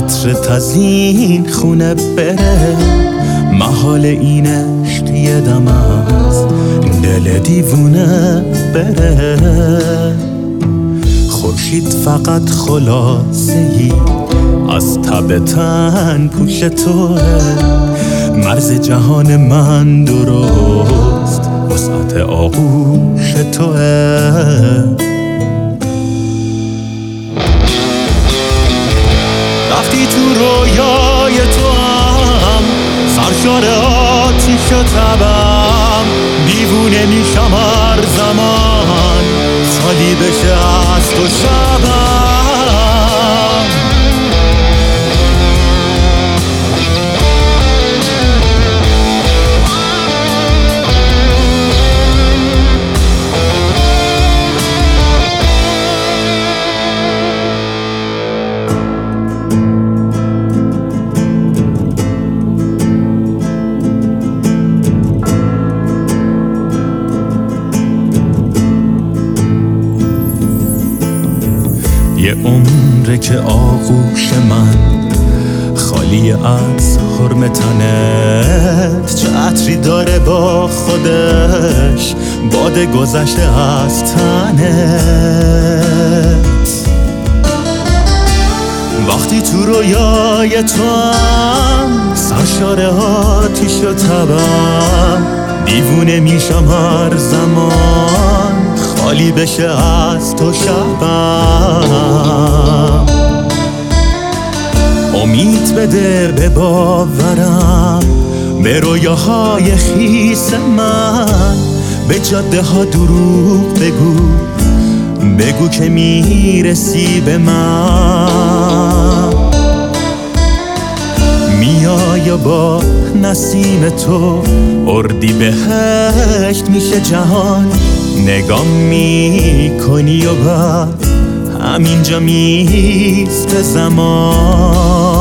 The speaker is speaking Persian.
عطرت از این خونه بره، محال این عشق یه دم از دل دیوونه بره. خورشید فقط خلاصه‌ای از تب تن پوش توه، مرز جهان من درست وسعت آغوش توه. رفتی تو رویای تو هم سرشار آتیش و تبم، دیوونه میشم هر زمان خالی بشه از تو شبم. یه عمره که آغوش من خالی از حرم تنت، چه عطری داره با خودش باد گذشته از تنت. وقتی تو رویای تو هم سرشار آتیش و تبم، دیوونه میشم هر زمان خالی بشه از تو شبم. امید بده به باورم به رویاهای خیس من، به جاده ها دروغ بگو که میرسی به من. میای با نسیم تو اردی بهشت میشه جهان، نگام میکنی و بعد همینجا میسته زمان.